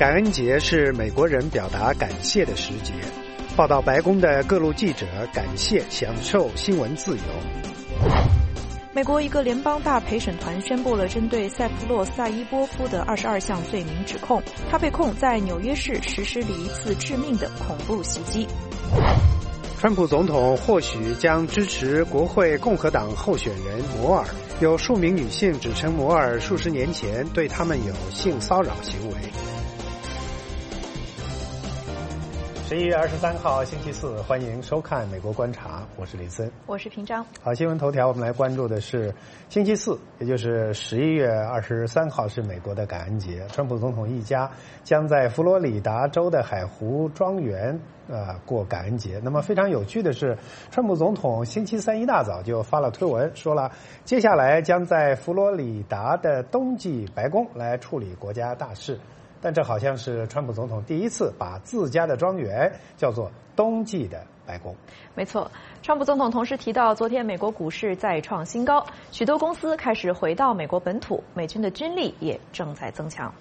感恩节是美国人表达感谢的时节，报道白宫的各路记者感谢享受新闻自由。 美国一个联邦大陪审团宣布了针对塞夫洛萨伊波夫的22项罪名指控，他被控在纽约市实施了一次致命的恐怖袭击。 川普总统或许将支持国会共和党候选人摩尔，有数名女性指称摩尔数十年前对他们有性骚扰行为。11月23号星期四，欢迎收看美国观察，我是林森， 我是平章。 好，新闻头条我们来关注的是星期四，也就是11月23号是美国的感恩节，川普总统一家将在佛罗里达州的海湖庄园过感恩节。那么非常有趣的是，川普总统星期三一大早就发了推文，说了接下来将在佛罗里达的冬季白宫来处理国家大事。但这好像是川普总统第一次把自家的庄园叫做冬季的白宫。 没错，川普总统同时提到，昨天美国股市再创新高，许多公司开始回到美国本土，美军的军力也正在增强。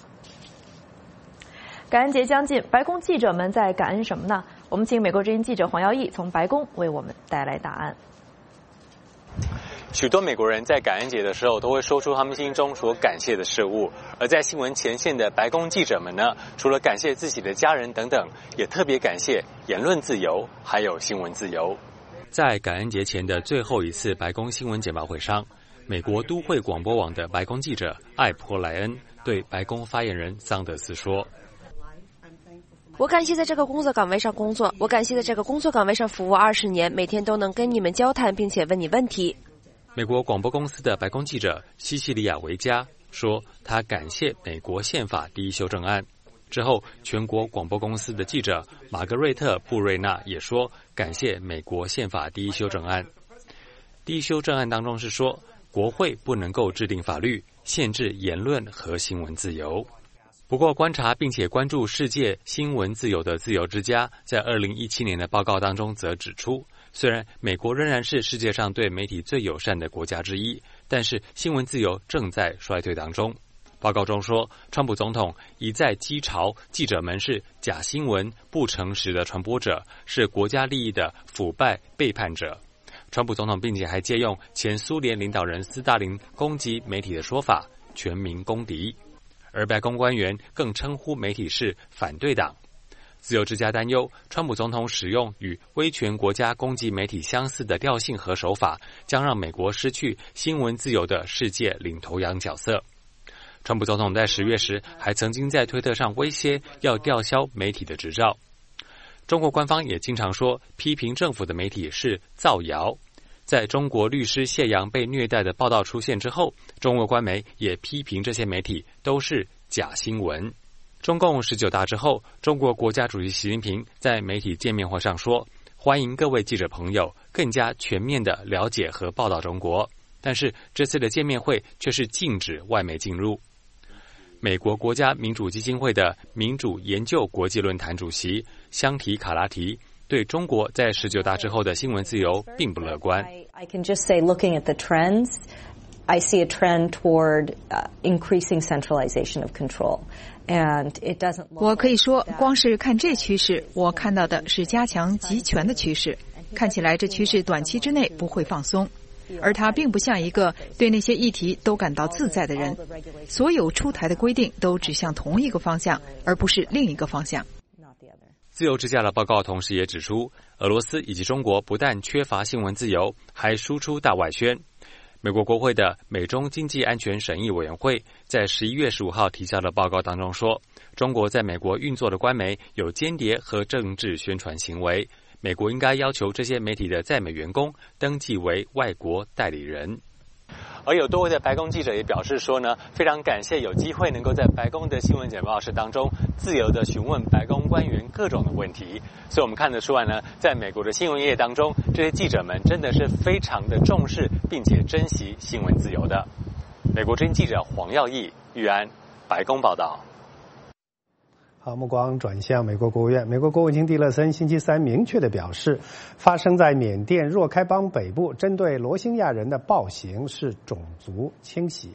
感恩节将近，白宫记者们在感恩什么呢？我们请美国之音记者黄耀义从白宫为我们带来答案。 许多美国人在感恩节的时候都会说出他们心中所感谢的事物，而在新闻前线的白宫记者们呢，除了感谢自己的家人等等，也特别感谢言论自由还有新闻自由。在感恩节前的最后一次白宫新闻简报会上，美国都会广播网的白宫记者艾珀莱恩对白宫发言人桑德斯说： 我感谢在这个工作岗位上工作，我感谢在这个工作岗位上服务20年，每天都能跟你们交谈并且问你问题。 美国广播公司的白宫记者西西里亚维加说，他感谢美国宪法第一修正案。之后，全国广播公司的记者玛格瑞特·布瑞纳也说，感谢美国宪法第一修正案。第一修正案当中是说，国会不能够制定法律限制言论和新闻自由。不过，观察并且关注世界新闻自由的自由之家在2017年的报告当中则指出，虽然美国仍然是世界上对媒体最友善的国家之一，但是新闻自由正在衰退当中。报告中说，川普总统一再讥嘲记者们是假新闻、不诚实的传播者，是国家利益的腐败背叛者。川普总统并且还借用前苏联领导人斯大林攻击媒体的说法，全民公敌。而白宫官员更称呼媒体是反对党。自由之家担忧，川普总统使用与威权国家攻击媒体相似的调性和手法，将让美国失去新闻自由的世界领头羊角色。川普总统在10月时还曾经在推特上威胁要吊销媒体的执照。中国官方也经常说，批评政府的媒体是造谣。在中国律师谢阳被虐待的报道出现之后，中国官媒也批评这些媒体都是假新闻。中共19大之后，中国国家主席习近平在媒体见面会上说，欢迎各位记者朋友更加全面地了解和报道中国，但是这次的见面会却是禁止外媒进入。美国国家民主基金会的民主研究国际论坛主席香缇卡拉提对中国在19大之后的新闻自由并不乐观。 I can just say, looking at the trends, I see a trend toward increasing centralization of control. And it doesn't look 我可以说，光是看这趋势，我看到的是加强集权的趋势。看起来这趋势短期之内不会放松，而他并不像一个对那些议题都感到自在的人。所有出台的规定都指向同一个方向，而不是另一个方向。 自由之家的报告同时也指出，俄罗斯以及中国不但缺乏新闻自由，还输出大外宣。美国国会的美中经济安全审议委员会在11月15号提交的报告当中说，中国在美国运作的官媒有间谍和政治宣传行为，美国应该要求这些媒体的在美员工登记为外国代理人。而有多位的白宫记者也表示说呢，非常感谢有机会能够在白宫的新闻简报室当中自由的询问白宫官员各种的问题。所以我们看得出来呢，在美国的新闻业当中，这些记者们真的是非常的重视并且珍惜新闻自由的。美国之音记者黄耀义、玉安，白宫报道。 好，目光转向美国国务院。美国国务卿蒂勒森星期三明确地表示，发生在缅甸若开邦北部针对罗兴亚人的暴行是种族清洗。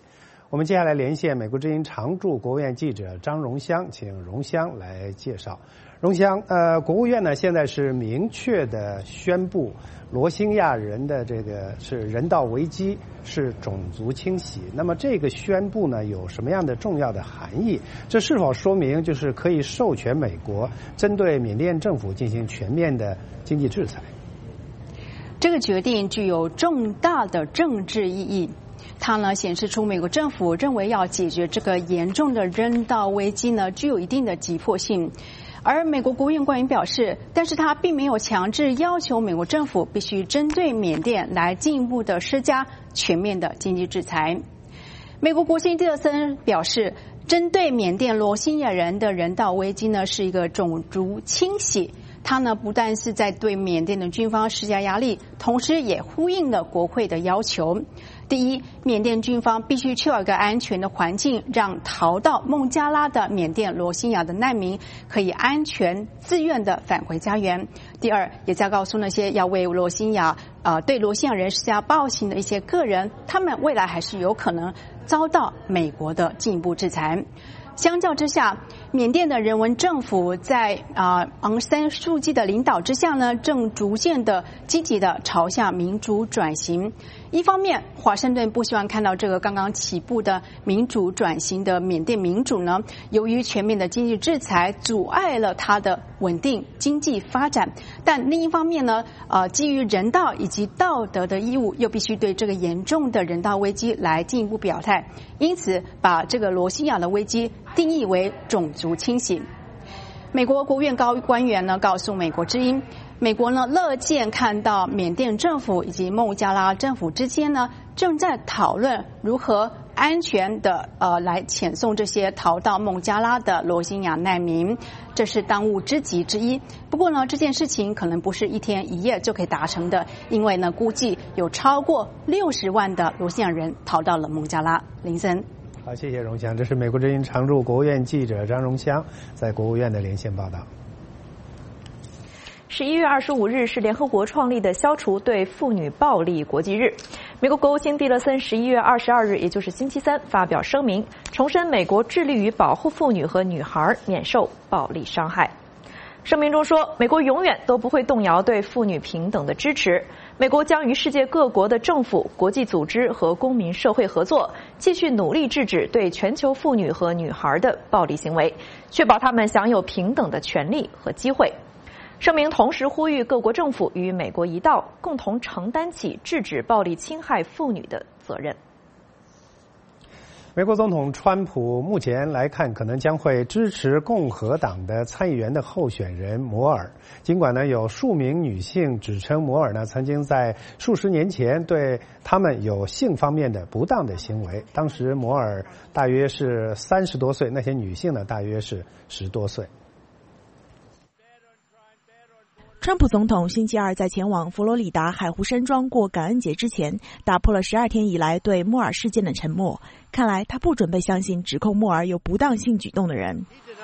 我们接下来连线美国之音常驻国务院记者张荣香，请荣香来介绍。荣香，国务院呢现在是明确的宣布，罗兴亚人的这个是人道危机，是种族清洗。那么这个宣布呢有什么样的重要的含义？这是否说明就是可以授权美国针对缅甸政府进行全面的经济制裁？ 这个决定具有重大的政治意义。它呢显示出美国政府认为要解决这个严重的人道危机呢具有一定的急迫性，而美国国务院官员表示，但是他并没有强制要求美国政府必须针对缅甸来进一步的施加全面的经济制裁。美国国务卿蒂勒森表示，针对缅甸罗兴亚人的人道危机呢是一个种族清洗。他呢不但是在对缅甸的军方施加压力，同时也呼应了国会的要求。第一，缅甸军方必须确保一个安全的环境，让逃到孟加拉的缅甸罗兴亚的难民可以安全自愿的返回家园。第二，也在告诉那些要为罗兴亚对罗兴亚人施加暴行的一些个人，他们未来还是有可能遭到美国的进一步制裁。相较之下，缅甸的人文政府在昂山素季的领导之下呢，正逐渐的积极的朝向民主转型。一方面，华盛顿不希望看到这个刚刚起步的民主转型的缅甸民主呢，由于全面的经济制裁阻碍了它的稳定经济发展。但另一方面呢，基于人道以及道德的义务，又必须对这个严重的人道危机来进一步表态。因此，把这个罗兴亚的危机定义为种族清洗。美国国务院高官员呢告诉美国之音，美国呢乐见看到缅甸政府以及孟加拉政府之间呢正在讨论如何安全的来遣送这些逃到孟加拉的罗兴亚难民，这是当务之急之一。不过呢，这件事情可能不是一天一夜就可以达成的，因为呢估计有超过60万的罗兴亚人逃到了孟加拉。林森。 好，谢谢荣香。这是美国之音常驻国务院记者张荣香在国务院的连线报道。 11月25日是联合国创立的消除对妇女暴力国际日。美国国务卿蒂勒森11月22日，也就是星期三发表声明，重申美国致力于保护妇女和女孩免受暴力伤害。声明中说，美国永远都不会动摇对妇女平等的支持。美国将与世界各国的政府、国际组织和公民社会合作，继续努力制止对全球妇女和女孩的暴力行为，确保她们享有平等的权利和机会。声明同时呼吁各国政府与美国一道，共同承担起制止暴力侵害妇女的责任。 美国总统川普目前来看，可能将会支持共和党的参议员的候选人摩尔。尽管呢，有数名女性指称摩尔呢曾经在数十年前对他们有性方面的不当的行为。当时摩尔大约是30多岁，那些女性呢大约是10多岁。 川普总统星期二在前往佛罗里达海湖山庄过感恩节之前，打破了12天以来对莫尔事件的沉默。看来他不准备相信指控莫尔有不当性举动的人。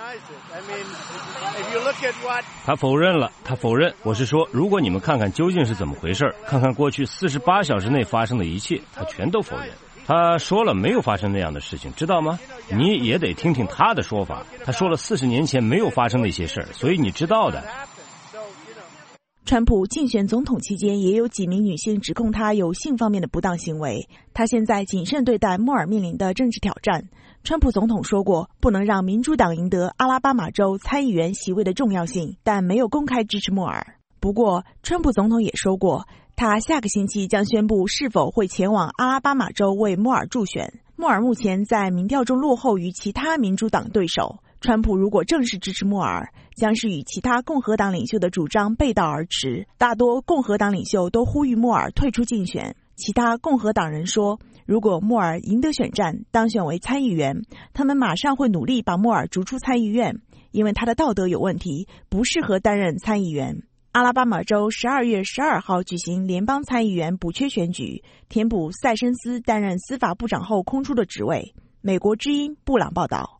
他否认了，他否认。我是说，如果你们看看究竟是怎么回事，看看过去48小时内发生的一切，他全都否认。他说了没有发生那样的事情，知道吗？你也得听听他的说法。他说了40年前没有发生那些事，所以你知道的。 川普竞选总统期间，也有几名女性指控他有性方面的不当行为。他现在谨慎对待莫尔面临的政治挑战。川普总统说过，不能让民主党赢得阿拉巴马州参议员席位的重要性，但没有公开支持莫尔。不过，川普总统也说过，他下个星期将宣布是否会前往阿拉巴马州为莫尔助选。莫尔目前在民调中落后于其他民主党对手。川普如果正式支持莫尔，将是与其他共和党领袖的主张背道而驰。大多共和党领袖都呼吁莫尔退出竞选。其他共和党人说，如果莫尔赢得选战，当选为参议员，他们马上会努力把莫尔逐出参议院，因为他的道德有问题，不适合担任参议员。阿拉巴马州12月12号举行联邦参议员补缺选举，填补塞申斯担任司法部长后空出的职位。美国之音布朗报道。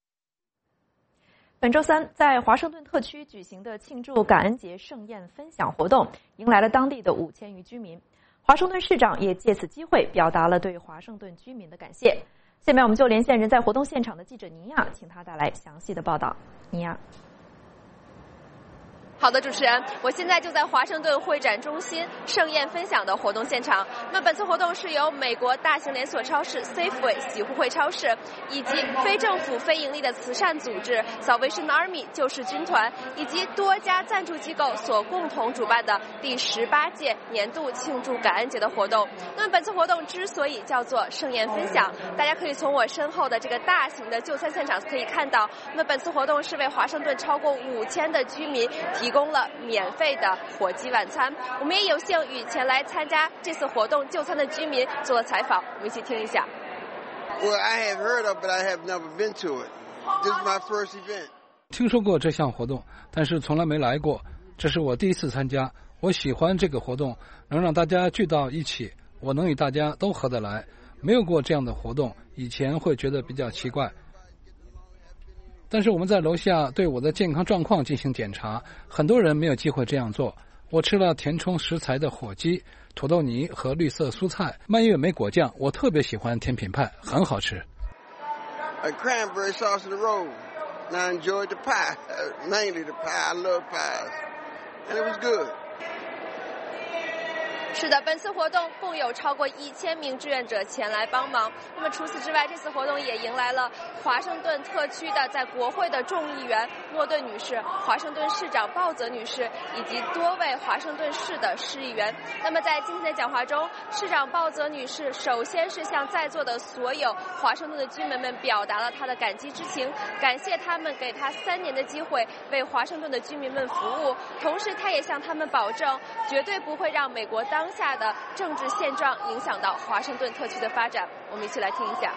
本周三，在华盛顿特区举行的庆祝感恩节盛宴分享活动，迎来了当地的5000余居民。华盛顿市长也借此机会表达了对华盛顿居民的感谢。 下面我们就连线人在活动现场的记者尼亚，请他带来详细的报道。尼亚。 好的，主持人，我现在就在华盛顿会展中心盛宴分享的活动现场。那么本次活动是由美国大型连锁超市 Safeway 喜互惠超市以及非政府非盈利的慈善组织 Salvation Army 救世军团以及多家赞助机构所共同主办的第18届年度庆祝感恩节的活动。那么本次活动之所以叫做盛宴分享，大家可以从我身后的这个大型的就餐现场可以看到，那么本次活动是为华盛顿超过5000的居民提供了免费的火鸡晚餐。我们也有幸与前来参加这次活动就餐的居民做了采访，我们一起听一下。 Well, I have heard of it, I have never been to it. This is my first event. 听说过这项活动，但是从来没来过，这是我第一次参加。我喜欢这个活动，能让大家聚到一起，我能与大家都合得来。没有过这样的活动，以前会觉得比较奇怪。但是我们在楼下对我的健康状况进行检查，很多人没有机会这样做。我吃了填充食材的火鸡、土豆泥和绿色蔬菜、蔓越莓果酱，我特别喜欢甜品派，很好吃。 A cranberry sauce in the roll. And I enjoyed the pie, mainly the pie. I love pies. And it was good. 是的，本次活动共有超过1000名志愿者前来帮忙。那么除此之外，这次活动也迎来了华盛顿特区的在国会的众议员诺顿女士、华盛顿市长鲍泽女士以及多位华盛顿市的市议员。那么在今天的讲话中，市长鲍泽女士首先是向在座的所有华盛顿的居民们表达了她的感激之情，感谢他们给她3年的机会为华盛顿的居民们服务。同时，她也向他们保证，绝对不会让美国当下的政治现状影响到华盛顿特区的发展。我们一起来听一下。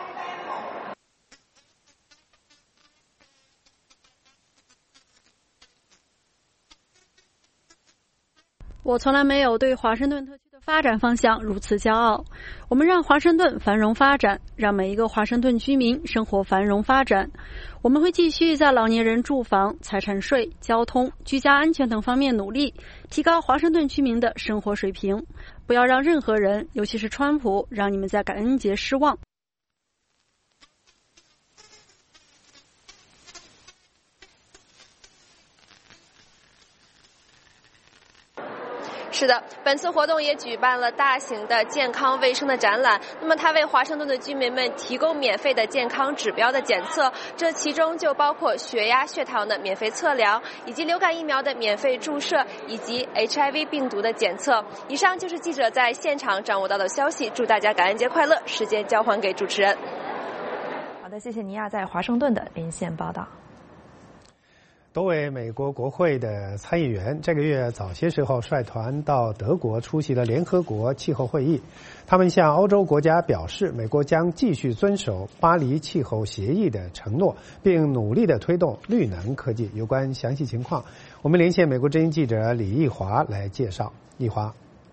我从来没有对华盛顿特区的发展方向如此骄傲。我们让华盛顿繁荣发展，让每一个华盛顿居民生活繁荣发展。我们会继续在老年人住房、财产税、交通、居家安全等方面努力，提高华盛顿居民的生活水平。不要让任何人，尤其是川普，让你们在感恩节失望。 是的，本次活动也举办了大型的健康卫生的展览。那么它为华盛顿的居民们提供免费的健康指标的检测，这其中就包括血压、血糖的免费测量，以及流感疫苗的免费注射，以及 HIV 病毒的检测。以上就是记者在现场掌握到的消息。祝大家感恩节快乐！时间交还给主持人。 好的，谢谢尼亚在华盛顿的连线报道。 多位美国国会的参议员这个月早些时候率团到德国出席了联合国气候会议。他们向欧洲国家表示，美国将继续遵守巴黎气候协议的承诺，并努力地推动绿能科技。有关详细情况，我们连线美国之音记者李义华来介绍。义华。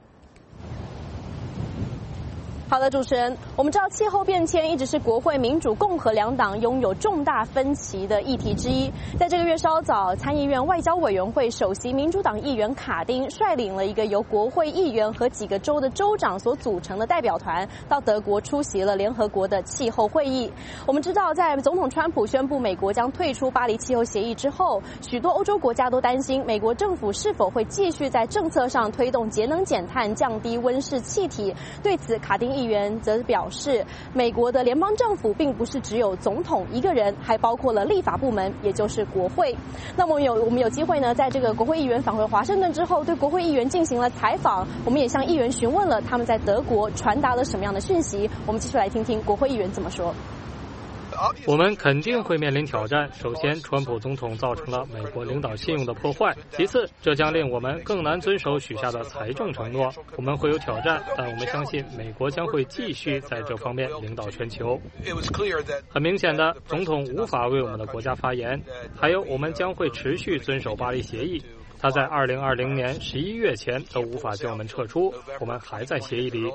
好的，主持人，我们知道气候变迁一直是国会民主共和两党拥有重大分歧的议题之一。在这个月稍早，参议院外交委员会首席民主党议员卡丁率领了一个由国会议员和几个州的州长所组成的代表团，到德国出席了联合国的气候会议。我们知道，在总统川普宣布美国将退出巴黎气候协议之后，许多欧洲国家都担心美国政府是否会继续在政策上推动节能减碳、降低温室气体。对此，卡丁议员则表示，美国的联邦政府并不是只有总统一个人，还包括了立法部门，也就是国会。那么我们有机会呢，在这个国会议员返回华盛顿之后，对国会议员进行了采访。我们也向议员询问了他们在德国传达了什么样的讯息。我们继续来听听国会议员怎么说。 我们肯定会面临挑战。首先，川普总统造成了美国领导信用的破坏；其次，这将令我们更难遵守许下的财政承诺。我们会有挑战，但我们相信美国将会继续在这方面领导全球。很明显的，总统无法为我们的国家发言。还有，我们将会持续遵守巴黎协议。他在2020年11月前都无法将我们撤出，我们还在协议里。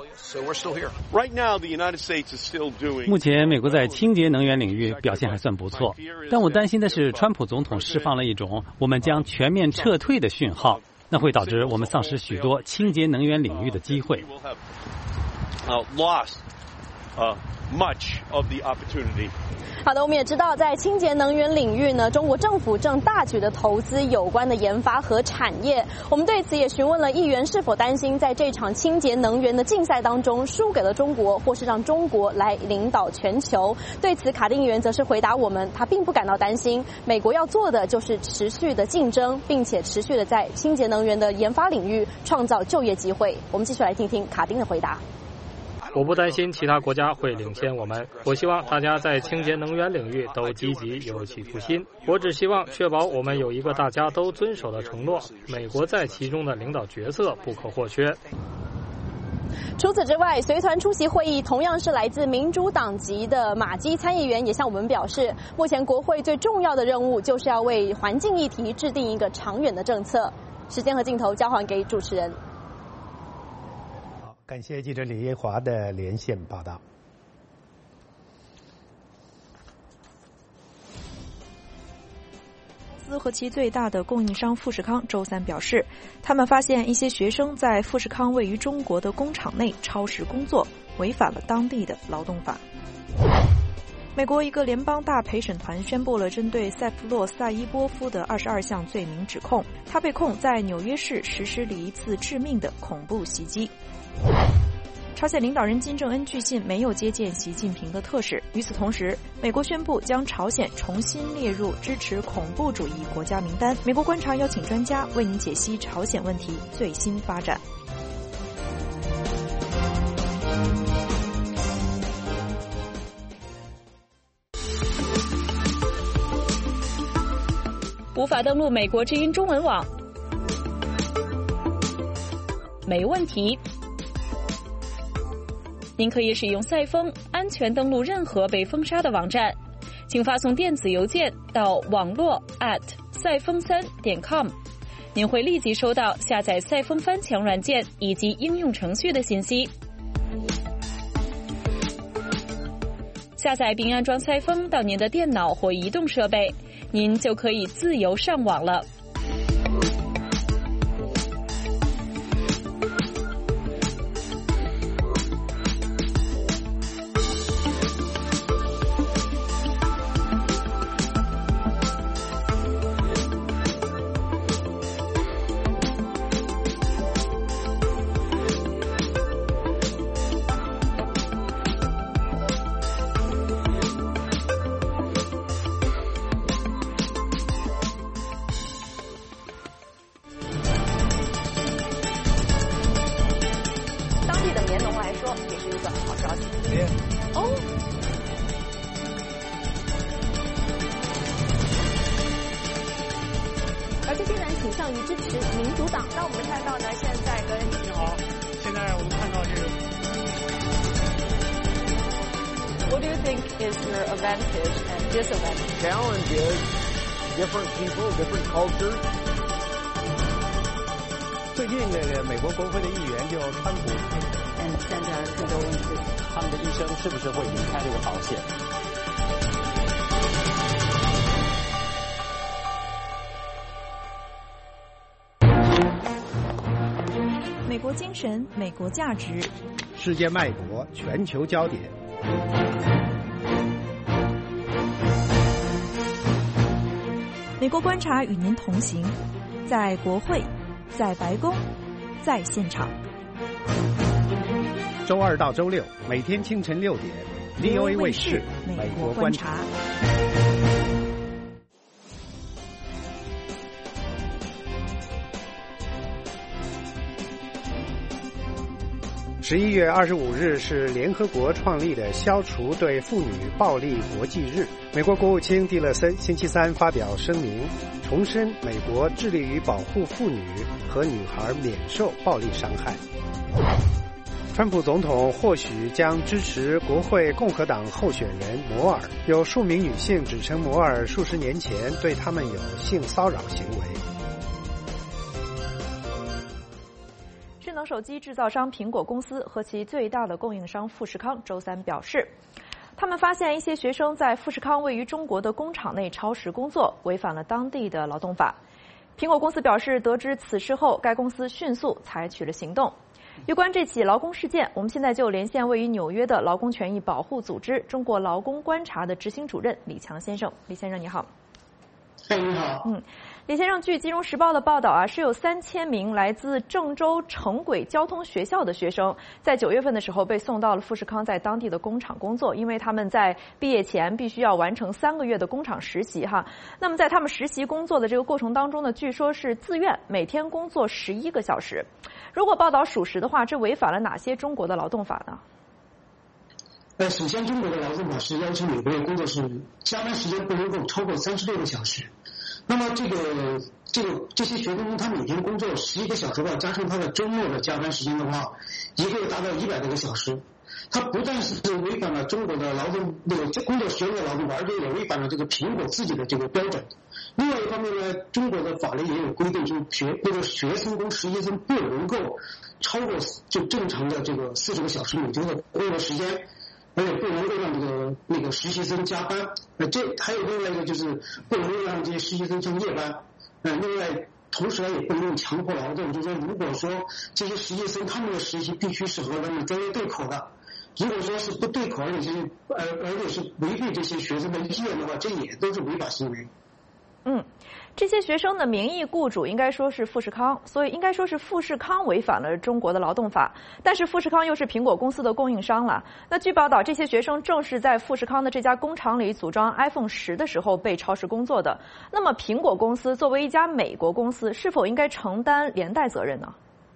目前，美国在清洁能源领域表现还算不错，但我担心的是，川普总统释放了一种我们将全面撤退的讯号，那会导致我们丧失许多清洁能源领域的机会。 much of the opportunity. 好的，我们也知道，在清洁能源领域呢，中国政府正大举的投资有关的研发和产业。我们对此也询问了议员是否担心在这场清洁能源的竞赛当中输给了中国，或是让中国来领导全球。对此，卡丁议员则是回答我们，他并不感到担心。美国要做的就是持续的竞争，并且持续的在清洁能源的研发领域创造就业机会。我们继续来听听卡丁的回答。 我不担心其他国家会领先我们，我希望大家在清洁能源领域都积极有企图心。我只希望确保我们有一个大家都遵守的承诺，美国在其中的领导角色不可或缺。 除此之外，随团出席会议同样是来自民主党籍的马基参议员也向我们表示，目前国会最重要的任务就是要为环境议题制定一个长远的政策。时间和镜头交还给主持人。 感谢记者李叶华的连线报道。 公司和其最大的供应商富士康周三表示，他们发现一些学生在富士康位于中国的工厂内超时工作，违反了当地的劳动法。美国一个联邦大陪审团宣布了针对塞夫洛·萨伊波夫的22项罪名指控，他被控在纽约市实施了一次致命的恐怖袭击。朝鲜领导人金正恩据信没有接见习近平的特使。与此同时，美国宣布将朝鲜重新列入支持恐怖主义国家名单。美国观察邀请专家为您解析朝鲜问题最新发展。 无法登录美国之音中文网？没问题。您可以使用赛风安全登录任何被封杀的网站，请发送电子邮件到网络@赛风3.com， 您会立即收到下载赛风翻墙软件以及应用程序的信息。下载并安装赛风到您的电脑或移动设备，您就可以自由上网了。 而且竟然倾向于支持民主党。那我们看到呢，现在跟你好，现在我们看到这个。 What do you think is your advantage and disadvantage? Challenge is different people, different cultures. 最近那个美国国会的议员就川普， 现在更多问题， 他们的一生是不是会离开这个保险？ 美国精神，美国价值， 世界脉搏，全球焦点。 美国观察与您同行，在国会，在白宫，在现场。 周二到周六，每天清晨6点 ，VOA 卫视《美国观察》。11月25日是联合国创立的消除对妇女暴力国际日。美国国务卿蒂勒森星期三发表声明，重申美国致力于保护妇女和女孩免受暴力伤害。川普总统或许将支持国会共和党候选人摩尔。有数名女性指称摩尔数十年前对他们有性骚扰行为。 智能手机制造商苹果公司和其最大的供应商富士康周三表示，他们发现一些学生在富士康位于中国的工厂内超时工作，违反了当地的劳动法。苹果公司表示，得知此事后，该公司迅速采取了行动。 有关这起劳工事件，我们现在就连线位于纽约的劳工权益保护组织中国劳工观察的执行主任李强先生。李先生你好。 你好。 李先生，据《金融时报》的报道啊，是有3000名来自郑州城轨交通学校的学生，在9月份的时候被送到了富士康在当地的工厂工作，因为他们在毕业前必须要完成3个月的工厂实习哈。那么在他们实习工作的这个过程当中呢，据说是自愿每天工作11个小时。如果报道属实的话，这违反了哪些中国的劳动法呢？ 首先，中国的劳动法是要求每个月工作是加班时间不能够超过36个小时。那么这些学生他每天工作11个小时的话，加上他的周末的加班时间的话，一个月达到100多个小时。他不但是违反了中国的劳动工作学生的劳动法，而且也违反了这个苹果自己的这个标准。另外一方面呢，中国的法律也有规定，就是学生工、实习生不能够超过就正常的这个40个小时每周的工作时间。而且不能够让那个实习生加班，这还有另外一个就是不能够让这些实习生上夜班，另外同时呢也不能用强迫劳动，就是说如果说这些实习生他们的实习必须是和他们专业对口的，如果说是不对口，而且是违背这些学生的意愿的话，这也都是违法行为。 这些学生的名义雇主应该说是富士康，所以应该说是富士康违反了中国的劳动法。但是富士康又是苹果公司的供应商了。那据报道，这些学生正是在富士康的这家工厂里组装 iPhone 10的时候被超时工作的。那么苹果公司作为一家美国公司，是否应该承担连带责任呢？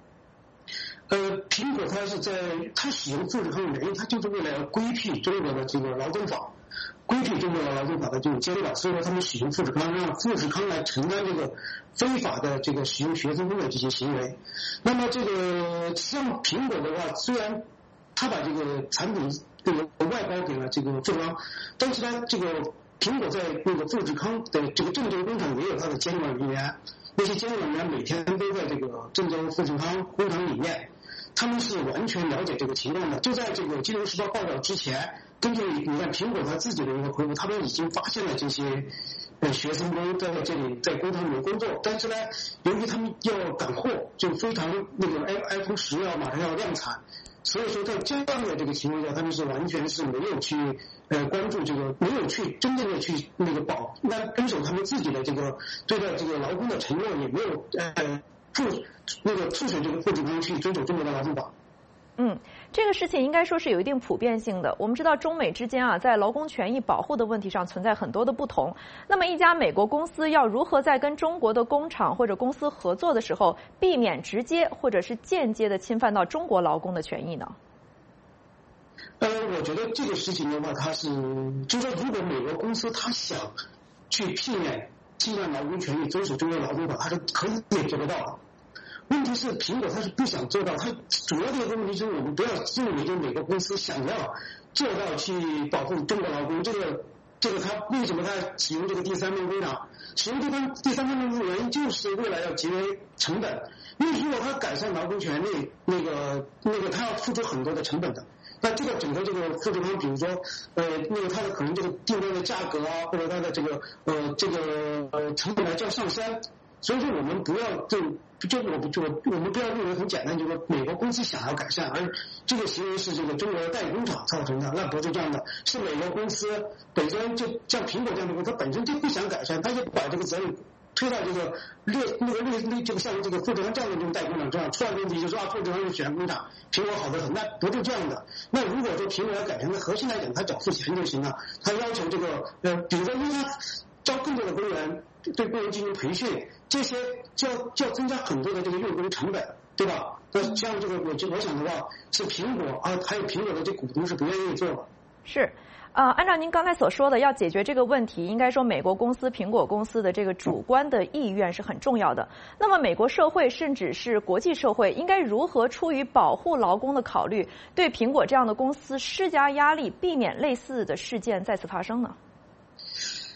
苹果它使用富士康的原因，它就是为了规避中国的这个劳动法。规避中国的劳动法的这种监管，所以说他们使用富士康，让富士康来承担这个非法的这个使用学生工的这些行为。那么这个像苹果的话，虽然他把这个产品这个外包给了这个富士康，但是呢，这个苹果在那个富士康的这个郑州工厂也有它的监管人员，那些监管人员每天都在这个郑州富士康工厂里面，他们是完全了解这个情况的。就在这个《金融时报》报道之前，根据你看苹果他自己的一个回复，他们已经发现了这些学生工在这里在工厂里面工作，但是呢，由于他们要赶货，就非常那个 iPhone 10要马上要量产，所以说在这样的这个情况下，他们是完全是没有去关注这个，没有去真正的去那个遵守他们自己的这个对待这个劳工的承诺，也没有促使这个富士康去遵守中国的劳动法。 这个事情应该说是有一定普遍性的。我们知道中美之间啊，在劳工权益保护的问题上存在很多的不同。那么一家美国公司要如何在跟中国的工厂或者公司合作的时候，避免直接或者是间接的侵犯到中国劳工的权益呢？ 我觉得这个事情的话，就是说如果美国公司他想去避免侵犯劳工权益、遵守中国劳动法，他是可以做得到的。问题是苹果它是不想做到，它主要的一个问题是我们不要认为就美国公司想要做到去保护中国劳工，这个它为什么它使用这个第三方工厂？使用第三方工厂的原因就是为了要节约成本，因为如果它改善劳工权利，那个它要付出很多的成本的。那这个整个这个富士康，比如说那个它的可能这个订单的价格啊，或者它的这个成本来就要上升。所以说我们不要我们不要认为很简单，就是说美国公司想要改善，而这个行为是这个中国的代工厂造成的，那不是这样的，是美国公司本身就像苹果这样的公司，它本身就不想改善，它就把这个责任推到这个这个像这个富士康这样的这种代工厂上，出来问题就说富士康是选工厂，苹果好得很，那不是这样的。那如果说苹果要改善，那核心来讲，他只要付钱就行了，他要求这个比如说因为他招更多的工人，对工人进行培训，这些就要增加很多的这个用工成本，对吧？那像这个我想的话，是苹果还有苹果的这股东是不愿意做的。 是。按照您刚才所说的，要解决这个问题，应该说美国公司、苹果公司的这个主观的意愿是很重要的。那么美国社会甚至是国际社会应该如何出于保护劳工的考虑，对苹果这样的公司施加压力，避免类似的事件再次发生呢？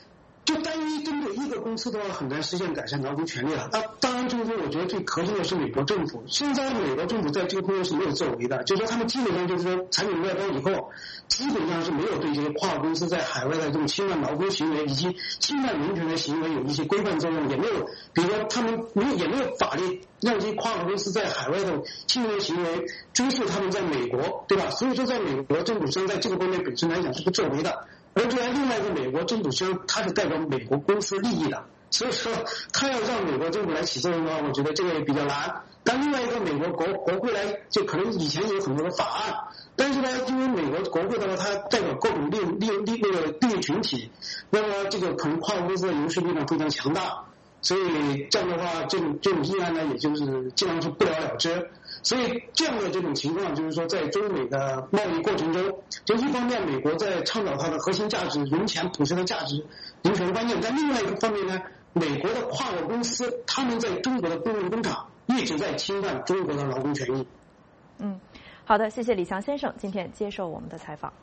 就单一针对一个公司的话，很难实现改善劳工权利了。那当然就是说，我觉得最核心的是美国政府。现在美国政府在这个方面是没有作为的，就是说他们基本上就是说产品外包以后，基本上是没有对这些跨国公司在海外的这种侵犯劳工行为以及侵犯人权的行为有一些规范作用，也没有，比如说他们也没有法律让这些跨国公司在海外的侵犯行为追溯他们在美国，对吧？所以说，在美国政府上在这个方面本身来讲是不作为的。而这样另外一个美国政府商，它是代表美国公司利益的，所以说他要让美国政府来起作用的话，我觉得这个也比较难。但另外一个美国国会来，就可能以前有很多的法案，但是呢，因为美国国会的话，它代表各种利益群体，那么这个可能跨国公司的游说力量非常强大，所以这样的话，这种议案呢，也就是基本上是不了了之。所以这样的这种情况，就是说在中美的贸易过程中，就一方面美国在倡导它的核心价值人权普世的价值人权观念，但另外一个方面呢，美国的跨国公司他们在中国的供应工厂一直在侵犯中国的劳工权益。 好的，谢谢李强先生今天接受我们的采访。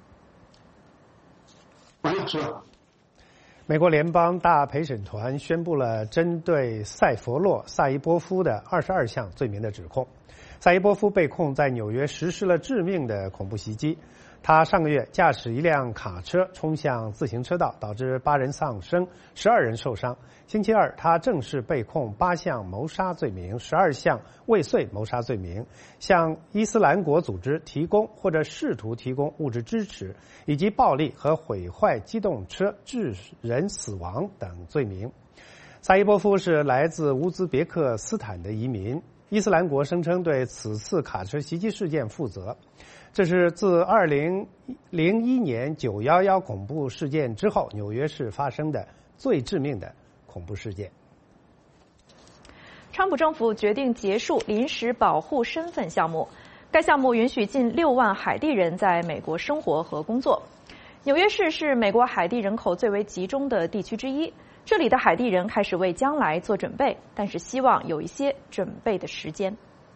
是吧？ 美国联邦大陪审团宣布了针对塞佛洛·萨伊波夫的22项罪名的指控。萨伊波夫被控在纽约实施了致命的恐怖袭击。他上个月驾驶一辆卡车冲向自行车道，导致8人丧生，12人受伤。星期二，他正式被控8项谋杀罪名、12项未遂谋杀罪名，向伊斯兰国组织提供或者试图提供物质支持，以及暴力和毁坏机动车致人死亡等罪名。萨伊波夫是来自乌兹别克斯坦的移民。伊斯兰国声称对此次卡车袭击事件负责，这是自2001年911恐怖事件之后纽约市发生的最致命的恐怖事件。 川普政府决定结束临时保护身份项目，该项目允许近6万海地人在美国生活和工作。纽约市是美国海地人口最为集中的地区之一，这里的海地人开始为将来做准备，但是希望有一些准备的时间。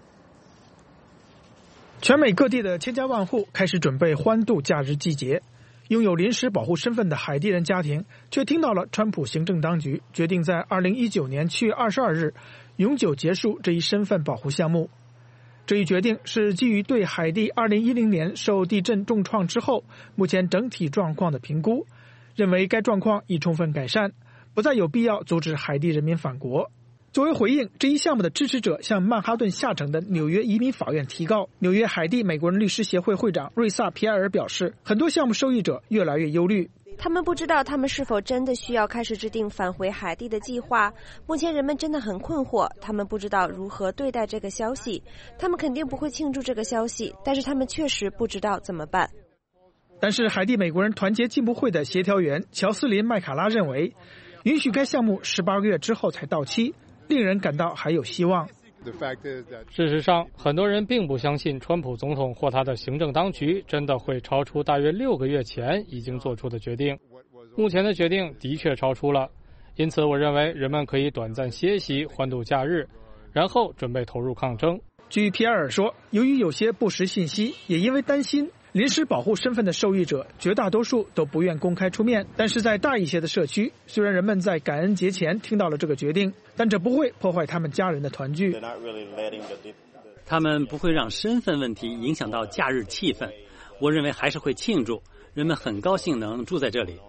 全美各地的千家万户开始准备欢度假日季节，拥有临时保护身份的海地人家庭却听到了川普行政当局决定在2019年7月22日永久结束这一身份保护项目。这一决定是基于对海地2010年受地震重创之后目前整体状况的评估，认为该状况已充分改善，不再有必要阻止海地人民返国。作为回应，这一项目的支持者向曼哈顿下城的纽约移民法院提告。纽约海地美国人律师协会会长瑞萨·皮埃尔表示，很多项目受益者越来越忧虑， 他们不知道他们是否真的需要开始制定返回海地的计划。目前人们真的很困惑，他们不知道如何对待这个消息。他们肯定不会庆祝这个消息，但是他们确实不知道怎么办。 但是海地美国人团结进步会的协调员乔斯林·麦卡拉认为，允许该项目18个月之后才到期，令人感到还有希望。 事实上，很多人并不相信川普总统或他的行政当局真的会超出大约6个月前已经做出的决定。目前的决定的确超出了，因此我认为人们可以短暂歇息，欢度假日，然后准备投入抗争。 据皮埃尔说，由于有些不实信息，也因为担心临时保护身份的受益者绝大多数都不愿公开出面，但是在大一些的社区，虽然人们在感恩节前听到了这个决定，但这不会破坏他们家人的团聚。 他们不会让身份问题影响到假日气氛，我认为还是会庆祝，人们很高兴能住在这里。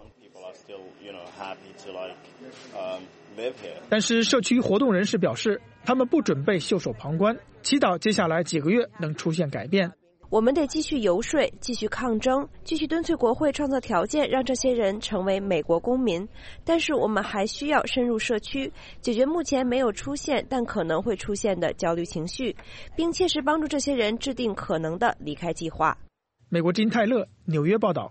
但是社区活动人士表示，他们不准备袖手旁观，祈祷接下来几个月能出现改变。 我们得继续游说，继续抗争，继续敦促国会创造条件，让这些人成为美国公民。但是我们还需要深入社区，解决目前没有出现但可能会出现的焦虑情绪，并切实帮助这些人制定可能的离开计划。 美国之音泰勒，纽约报道。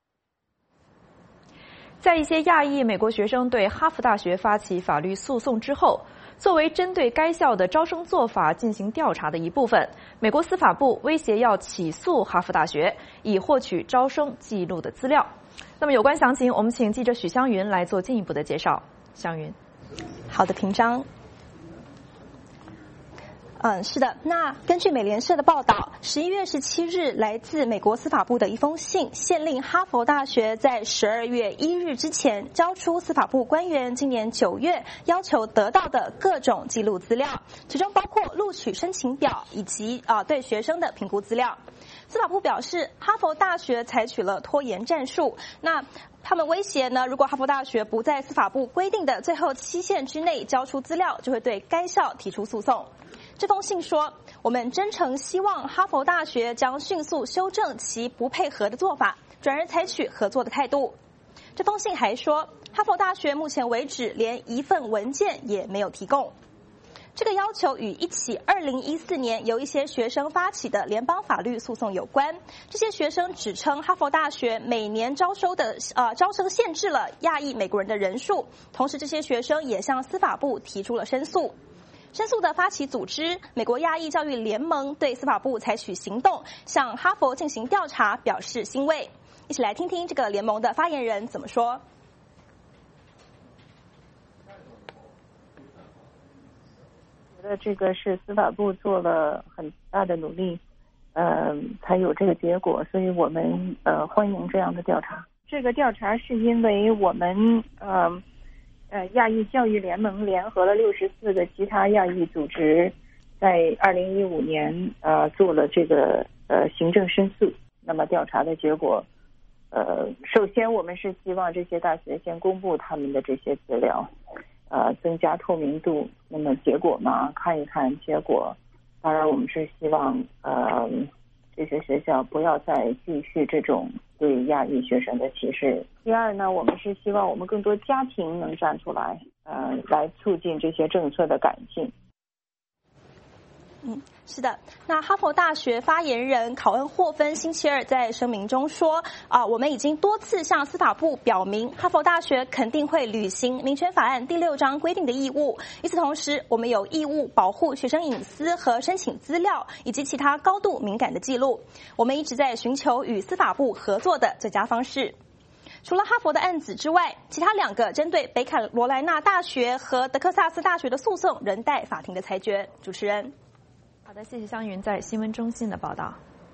在一些亚裔美国学生对哈佛大学发起法律诉讼之后，作为针对该校的招生做法进行调查的一部分，美国司法部威胁要起诉哈佛大学，以获取招生记录的资料。那么有关详情，我们请记者许湘云来做进一步的介绍。湘云， 好的，平章。 是的。那根据美联社的报道，11月17日来自美国司法部的一封信，限令哈佛大学在12月1日之前交出司法部官员今年9月要求得到的各种记录资料，其中包括录取申请表以及对学生的评估资料。司法部表示，哈佛大学采取了拖延战术。那他们威胁呢，如果哈佛大学不在司法部规定的最后期限之内交出资料，就会对该校提出诉讼。这封信说，我们真诚希望哈佛大学将迅速修正其不配合的做法，转而采取合作的态度。这封信还说，哈佛大学目前为止连一份文件也没有提供。这个要求与一起2014年由一些学生发起的联邦法律诉讼有关。这些学生指称哈佛大学每年招生限制了亚裔美国人的人数，同时这些学生也向司法部提出了申诉。申诉的发起组织美国亚裔教育联盟对司法部采取行动，向哈佛进行调查表示欣慰。一起来听听这个联盟的发言人怎么说。 觉得这个是司法部做了很大的努力，才有这个结果，所以我们欢迎这样的调查。这个调查是因为我们亚裔教育联盟联合了64个其他亚裔组织，在2015年做了这个行政申诉。那么调查的结果，首先我们是希望这些大学先公布他们的这些资料。增加透明度。那么结果嘛，看一看结果。当然，我们是希望这些学校不要再继续这种对亚裔学生的歧视。第二呢，我们是希望我们更多家庭能站出来，来促进这些政策的改进。 是的。那哈佛大学发言人考恩霍芬星期二在声明中说，我们已经多次向司法部表明，哈佛大学肯定会履行民权法案第6章规定的义务。与此同时，我们有义务保护学生隐私和申请资料以及其他高度敏感的记录。我们一直在寻求与司法部合作的最佳方式。除了哈佛的案子之外，其他2个针对北卡罗来纳大学和德克萨斯大学的诉讼仍待法庭的裁决。主持人。 好的，谢谢湘云在新闻中心的报道。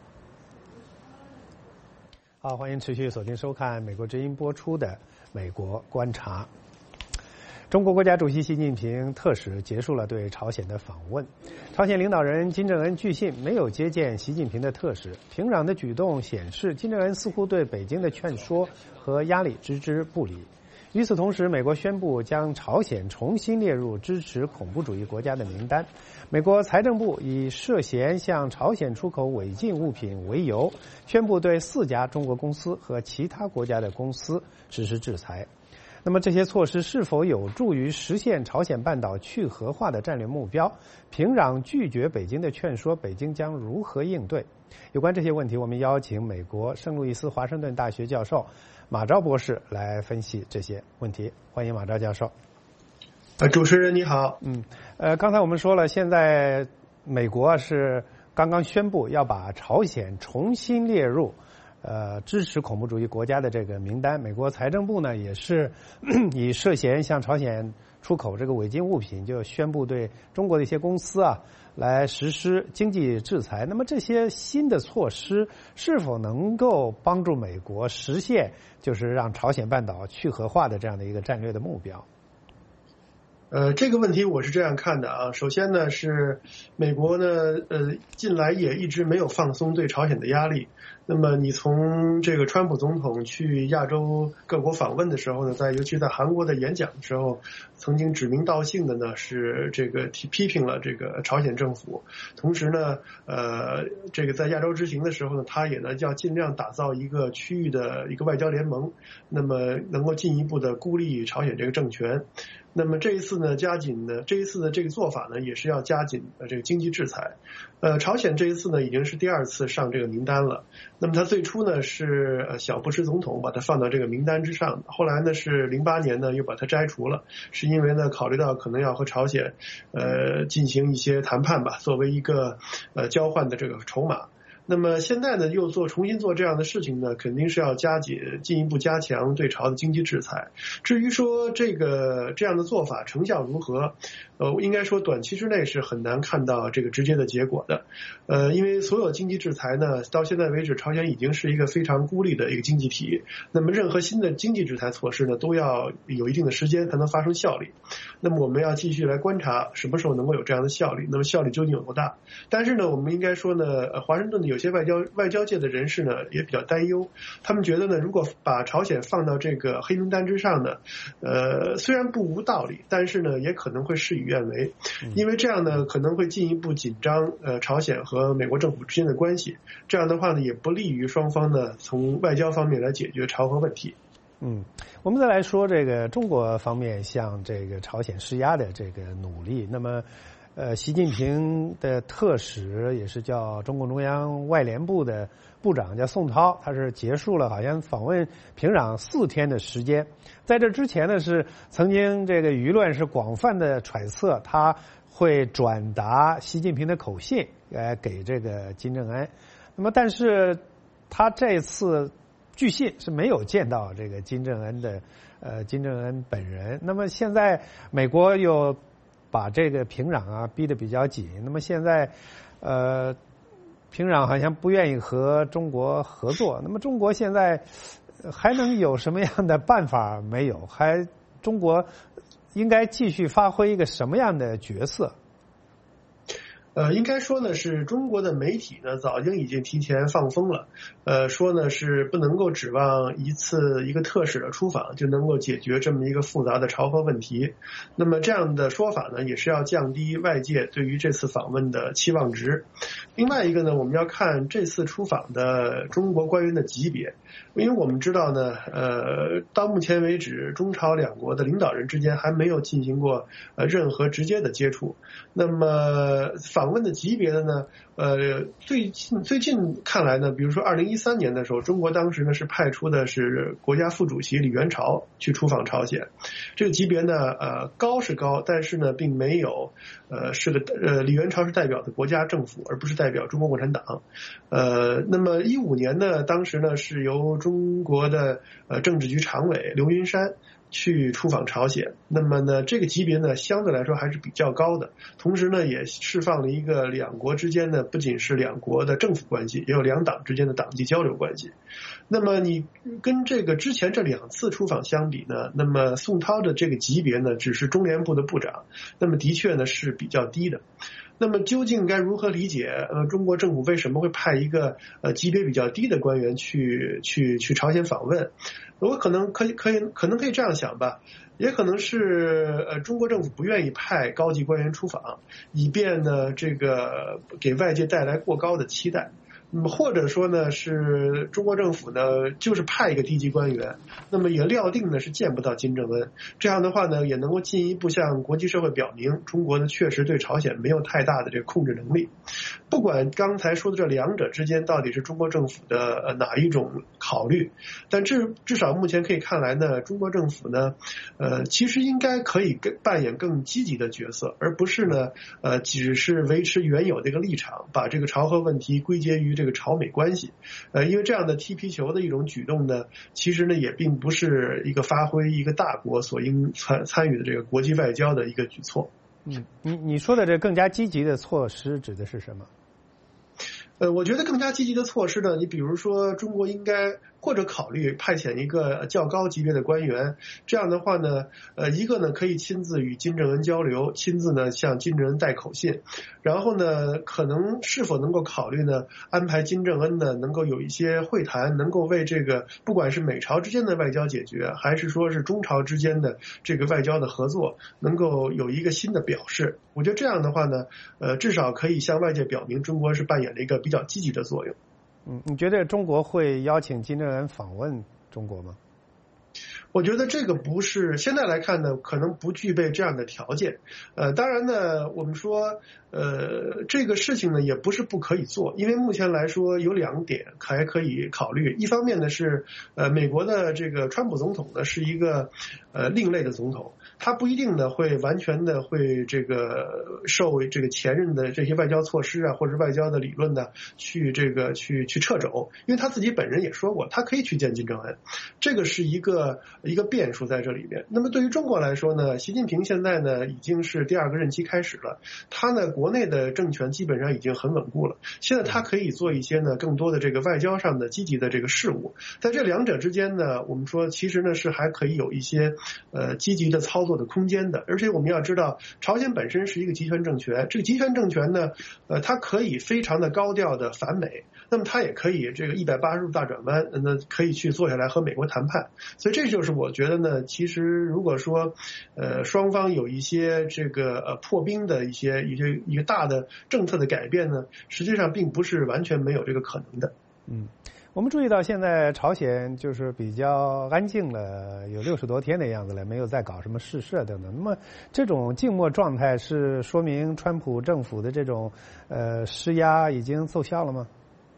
好，欢迎持续锁定收看美国之音播出的《美国观察》。中国国家主席习近平特使结束了对朝鲜的访问。朝鲜领导人金正恩据信没有接见习近平的特使。平壤的举动显示，金正恩似乎对北京的劝说和压力置之不理。与此同时，美国宣布将朝鲜重新列入支持恐怖主义国家的名单。美国财政部以涉嫌向朝鲜出口违禁物品为由，宣布对4家中国公司和其他国家的公司实施制裁。那么这些措施是否有助于实现朝鲜半岛去核化的战略目标？平壤拒绝北京的劝说，北京将如何应对？有关这些问题，我们邀请美国圣路易斯华盛顿大学教授马昭博士来分析这些问题。欢迎马昭教授。 主持人你好。 刚才我们说了，现在美国是刚刚宣布要把朝鲜重新列入支持恐怖主义国家的这个名单。美国财政部呢也是以涉嫌向朝鲜出口这个违禁物品，就宣布对中国的一些公司来实施经济制裁。那么这些新的措施是否能够帮助美国实现就是让朝鲜半岛去核化的这样的一个战略的目标？ 这个问题我是这样看的啊。首先呢，是美国呢近来也一直没有放松对朝鲜的压力。那么你从这个川普总统去亚洲各国访问的时候呢，尤其在韩国的演讲的时候，曾经指名道姓的呢是这个批评了这个朝鲜政府。同时呢，这个在亚洲之行的时候呢，他也呢要尽量打造一个区域的一个外交联盟，那么能够进一步的孤立朝鲜这个政权。那么这一次的这个做法呢，也是要加紧这个经济制裁。朝鲜这一次呢已经是第2次上这个名单了。那么他最初呢是小布什总统把它放到这个名单之上，后来呢是08年呢又把它摘除了，是因为呢考虑到可能要和朝鲜进行一些谈判吧，作为一个交换的这个筹码。 那么现在呢，又重新做这样的事情呢，肯定是要进一步加强对朝的经济制裁。至于说这样的做法成效如何，应该说短期之内是很难看到这个直接的结果的。因为所有经济制裁呢，到现在为止，朝鲜已经是一个非常孤立的一个经济体。那么任何新的经济制裁措施呢，都要有一定的时间才能发生效力。那么我们要继续来观察什么时候能够有这样的效力，那么效力究竟有多大？但是呢，我们应该说呢，华盛顿的有些外交界的人士呢也比较担忧，他们觉得呢，如果把朝鲜放到这个黑名单之上呢，虽然不无道理，但是呢也可能会事与愿违，因为这样呢可能会进一步紧张朝鲜和美国政府之间的关系，这样的话呢也不利于双方呢从外交方面来解决朝核问题。 我们再来说这个中国方面向这个朝鲜施压的这个努力。那么习近平的特使也是叫中共中央外联部的部长叫宋涛，他是结束了好像访问平壤4天的时间。在这之前呢，是曾经这个舆论是广泛的揣测他会转达习近平的口信给这个金正恩。那么但是他这次据信是没有见到这个金正恩本人。那么现在美国又把这个平壤逼得比较紧，那么现在平壤好像不愿意和中国合作，那么中国现在还能有什么样的办法没有？中国应该继续发挥一个什么样的角色？ 应该说呢，是中国的媒体呢早已经提前放风了，说呢是不能够指望一个特使的出访就能够解决这么一个复杂的朝核问题。那么这样的说法呢，也是要降低外界对于这次访问的期望值。另外一个呢，我们要看这次出访的中国官员的级别，因为我们知道呢，到目前为止，中朝两国的领导人之间还没有进行过任何直接的接触。那么访问的级别的呢，最近看来呢，比如说2013年的时候，中国当时呢是派出的是国家副主席李元朝去出访朝鲜，这个级别呢高是高，但是呢并没有李元朝是代表的国家政府，而不是代表中国共产党。那么15年呢，当时呢是由中国的政治局常委刘云山去出访朝鲜，那么呢这个级别呢相对来说还是比较高的，同时呢也释放了一个两国之间呢不仅是两国的政府关系，也有两党之间的党际交流关系。那么你跟这个之前这2次出访相比呢，那么宋涛的这个级别呢只是中联部的部长，那么的确呢是比较低的。那么究竟该如何理解中国政府为什么会派一个级别比较低的官员去朝鲜访问？我可能可以这样想吧，也可能是中国政府不愿意派高级官员出访，以便呢这个给外界带来过高的期待。或者说呢是中国政府呢就是派一个低级官员，那么也料定呢是见不到金正恩，这样的话呢也能够进一步向国际社会表明中国呢确实对朝鲜没有太大的这个控制能力。不管刚才说的这2者之间到底是中国政府的哪一种考虑，但至少目前可以看来呢，中国政府呢其实应该可以扮演更积极的角色，而不是呢只是维持原有的一个立场，把这个朝核问题归结于这个朝美关系。因为这样的踢皮球的一种举动呢，其实呢也并不是一个发挥一个大国所应参与的这个国际外交的一个举措。 你说的这更加积极的措施指的是什么？ 我觉得更加积极的措施呢，你比如说中国应该或者考虑派遣一个较高级别的官员，这样的话呢，一个呢可以亲自与金正恩交流，亲自呢向金正恩带口信，然后呢可能是否能够考虑呢安排金正恩呢能够有一些会谈，能够为这个不管是美朝之间的外交解决，还是说是中朝之间的这个外交的合作，能够有一个新的表示。我觉得这样的话呢，至少可以向外界表明中国是扮演了一个比较积极的作用。你觉得中国会邀请金正恩访问中国吗？ 我觉得这个不是现在来看呢，可能不具备这样的条件。当然呢，我们说这个事情呢也不是不可以做，因为目前来说有2点还可以考虑。一方面呢是美国的这个川普总统呢是一个另类的总统，他不一定呢会完全的会这个受这个前任的这些外交措施啊或者外交的理论呢去掣肘，因为他自己本人也说过，他可以去见金正恩，这个是一个变数在这里面。那么对于中国来说呢，习近平现在呢已经是第2个任期开始了，他呢国内的政权基本上已经很稳固了，现在他可以做一些呢更多的这个外交上的积极的这个事务。在这2者之间呢，我们说其实呢是还可以有一些积极的操作的空间的。而且我们要知道，朝鲜本身是一个集权政权，这个集权政权呢它可以非常的高调的反美，那么它也可以这个180度大转弯，那可以去坐下来和美国谈判。所以这就是我觉得呢，其实如果说双方有一些这个破冰的一个大的政策的改变呢，实际上并不是完全没有这个可能的。 我们注意到现在朝鲜就是比较安静了，有60多天的样子了，没有再搞什么试射等等。那么这种静默状态是说明川普政府的这种施压已经奏效了吗？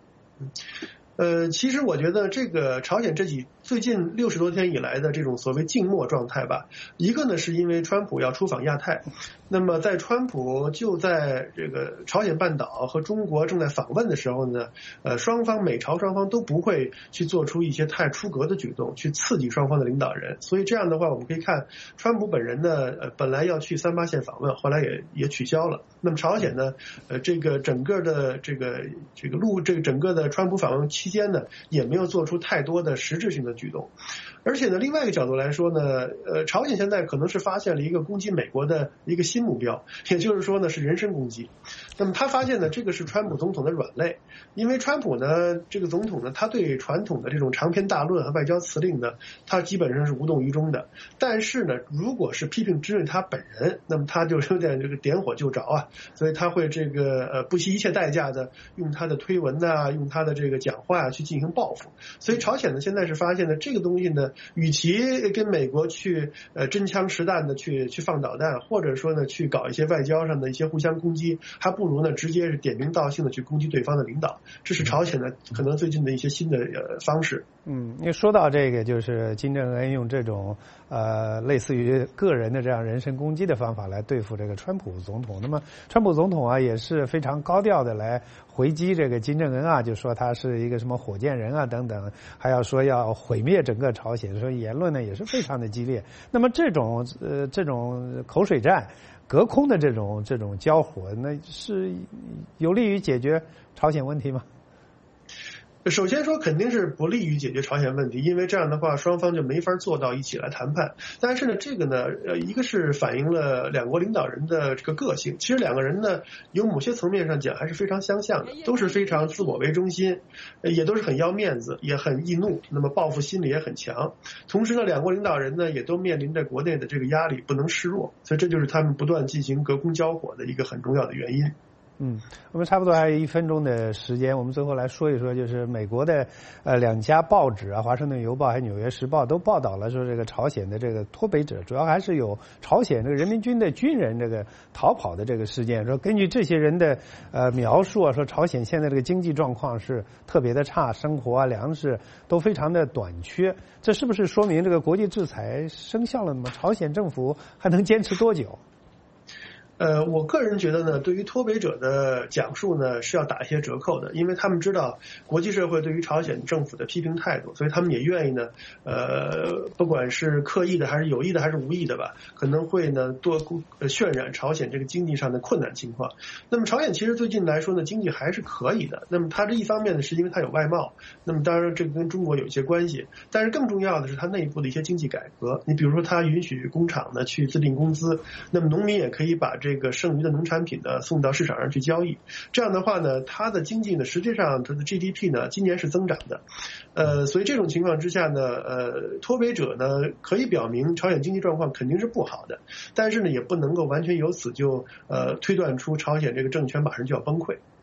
其实我觉得这个朝鲜最近60多天以来的这种所谓静默状态吧，一个呢是因为川普要出访亚太，那么在川普就在这个朝鲜半岛和中国正在访问的时候呢，美朝双方都不会去做出一些太出格的举动，去刺激双方的领导人。所以这样的话，我们可以看川普本人呢，本来要去3·8线访问，后来也取消了。那么朝鲜呢，这个整个的整个的川普访问期间呢，也没有做出太多的实质性的举动。而且呢，另外一个角度来说呢，朝鲜现在可能是发现了一个攻击美国的一个新目标，也就是说呢是人身攻击。那么他发现呢，这个是川普总统的软肋，因为川普呢这个总统呢，他对传统的这种长篇大论和外交辞令呢，他基本上是无动于衷的。但是呢，如果是批评针对他本人，那么他就有点这个点火就着啊，所以他会这个不惜一切代价的用他的推文啊，用他的这个讲话去进行报复。所以朝鲜呢现在是发现呢，这个东西呢，与其跟美国去真枪实弹的去放导弹，或者说呢去搞一些外交上的一些互相攻击，还不如呢直接是点名道姓的去攻击对方的领导。这是朝鲜呢可能最近的一些新的方式。 因为说到这个，就是金正恩用这种类似于个人的这样人身攻击的方法来对付这个川普总统。那么川普总统啊也是非常高调的来回击这个金正恩啊，就说他是一个什么火箭人啊等等，还要说要毁灭整个朝鲜，所以言论呢也是非常的激烈。那么这种口水战、隔空的这种交火，那是有利于解决朝鲜问题吗？ 首先说肯定是不利于解决朝鲜问题，因为这样的话双方就没法坐到一起来谈判。但是呢，这个呢，一个是反映了两国领导人的这个个性。其实两个人呢，有某些层面上讲还是非常相像的，都是非常自我为中心，也都是很要面子，也很易怒，那么报复心理也很强。同时呢，两国领导人呢也都面临着国内的这个压力，不能示弱，所以这就是他们不断进行隔空交火的一个很重要的原因。 我们差不多还有1分钟的时间，我们最后来说一说，就是美国的2家报纸啊，《华盛顿邮报》还有《纽约时报》都报道了说这个朝鲜的这个脱北者，主要还是有朝鲜这个人民军的军人这个逃跑的这个事件。说根据这些人的描述啊，说朝鲜现在这个经济状况是特别的差，生活啊粮食都非常的短缺。这是不是说明这个国际制裁生效了呢？朝鲜政府还能坚持多久？ 我个人觉得呢，对于脱北者的讲述呢是要打一些折扣的，因为他们知道国际社会对于朝鲜政府的批评态度，所以他们也愿意呢，不管是刻意的还是有意的还是无意的吧，可能会呢多渲染朝鲜这个经济上的困难情况。那么朝鲜其实最近来说呢，经济还是可以的。那么它这一方面呢，是因为它有外贸，那么当然这个跟中国有一些关系，但是更重要的是它内部的一些经济改革。你比如说，它允许工厂呢去自定工资，那么农民也可以把这个剩余的农产品呢送到市场上去交易，这样的话呢，它的经济呢实际上它的 GDP 呢今年是增长的，所以这种情况之下呢，脱北者呢可以表明朝鲜经济状况肯定是不好的，但是呢也不能够完全由此就推断出朝鲜这个政权马上就要崩溃。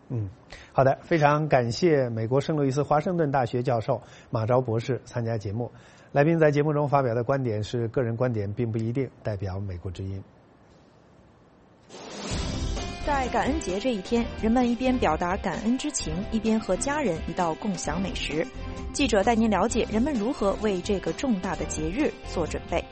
好的，非常感谢美国圣路易斯华盛顿大学教授马昭博士参加节目。来宾在节目中发表的观点是个人观点，并不一定代表美国之音。 在感恩节这一天，人们一边表达感恩之情，一边和家人一道共享美食。记者带您了解人们如何为这个重大的节日做准备。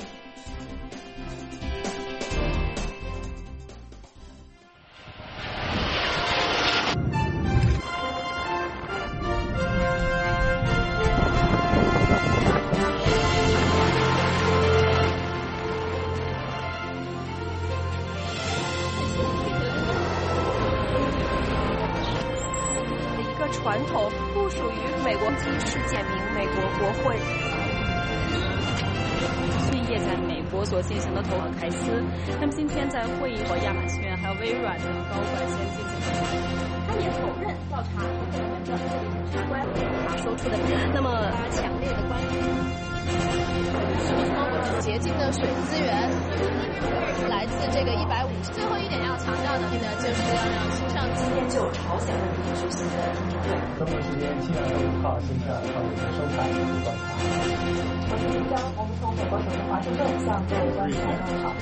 传统不属于美国及世界名美国国会。 是业在美国所进行的投开司，那么今天在会议和亚马逊还有微软的高管先进行他也否认调查和我们的相关他说出的，那么强烈的关注。 洁净的水资源来自这个150。最后一点要强调的呢，就是要让新上今天就朝鲜问题举行的听证会。 中国时间7月1号星期二上午收看观察。 朝鲜一章，我们从美国首都华盛顿向各位观众问好。